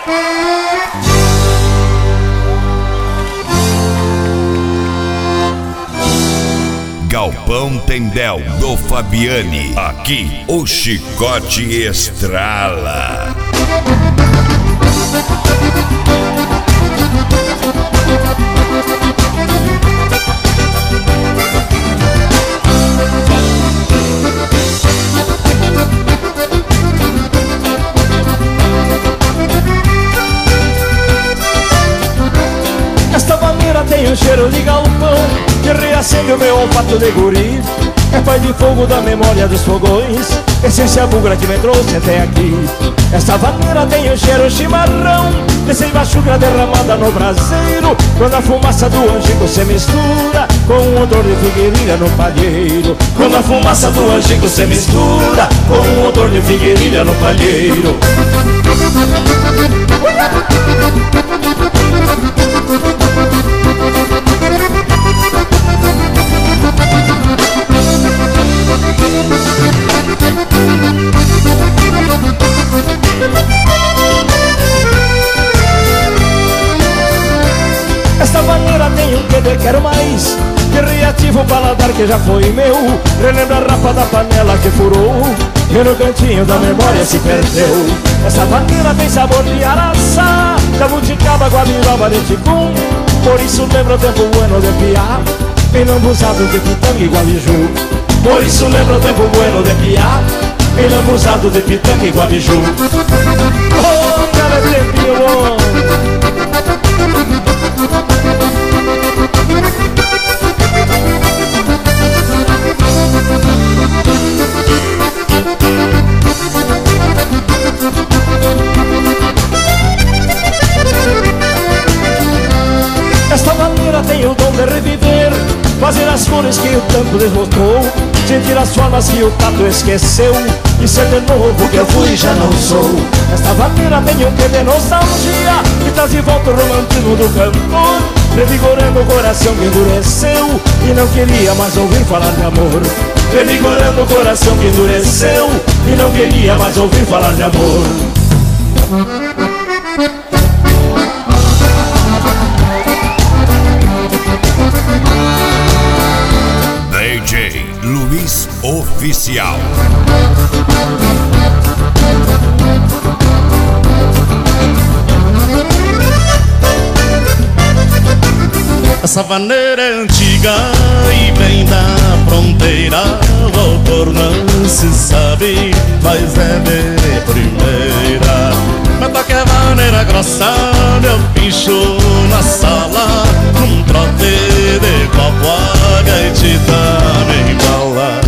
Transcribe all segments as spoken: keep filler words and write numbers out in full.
Galpão Tendel do Fabiani. Aqui o chicote estrala. Esta maneira tem um cheiro de galpão que reacende o meu olfato de guri. É pai de fogo da memória dos fogões, essência bugra que me trouxe até aqui. Esta vaneira tem um cheiro chimarrão de seiva chucra derramada no braseiro, quando a fumaça do angico se mistura com o odor de figueirilha no palheiro. Quando a fumaça do angico se mistura com o odor de figueirilha no palheiro. Esta maneira tem um que de quero mais, que reativa o paladar que já foi meu. Relembra a rapa da panela que furou e no cantinho da memória se perdeu. Essa maneira tem sabor de araçá, jabuticaba, guabiroba de ticum. Por isso lembra o tempo bueno de piá, bem lambuzado de pitanga e guabiju. Por isso lembra o tempo bueno de piá, bem lambuzado de pitanga e guabiju. Oh, cara, tempinho bom. Esta maneira tem o dom de reviver, fazer as cores que o tempo desbotou, sentir as formas que o tato esqueceu e ser de novo que eu fui e já não sou. Esta maneira tem um quê de nostalgia que traz de volta o romantismo do cantor, revigorando o coração que endureceu e não queria mais ouvir falar de amor. Revigorando o coração que endureceu e não queria mais ouvir falar de amor. D J Luiz Oficial. Essa vaneira é antiga e vem da fronteira. O autor não se sabe, mas é de primeira. Meu toque é vaneira grossa, meu pincho na sala, num trote de copo, a gaitita me embala.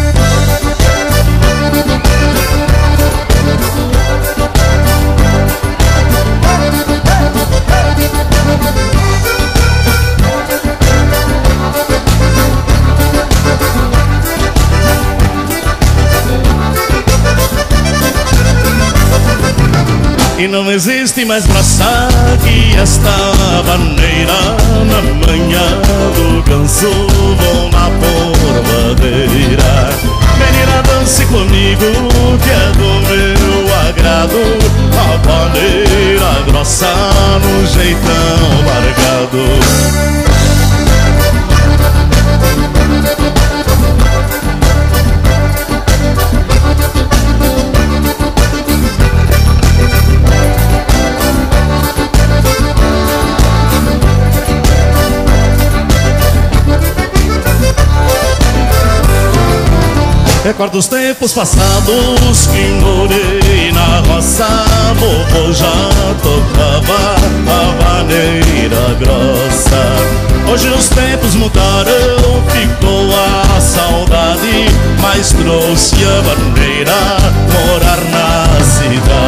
E não existe mais graça que esta vaneira. Na manhã do ganso vou na porvadeira. Menina, dance comigo que é do meu agrado. A vaneira grossa no jeitão largado. Recordo os tempos passados que morei na roça. Vovô já tocava a vaneira grossa. Hoje os tempos mudaram, ficou a saudade, mas trouxe a vaneira morar na cidade.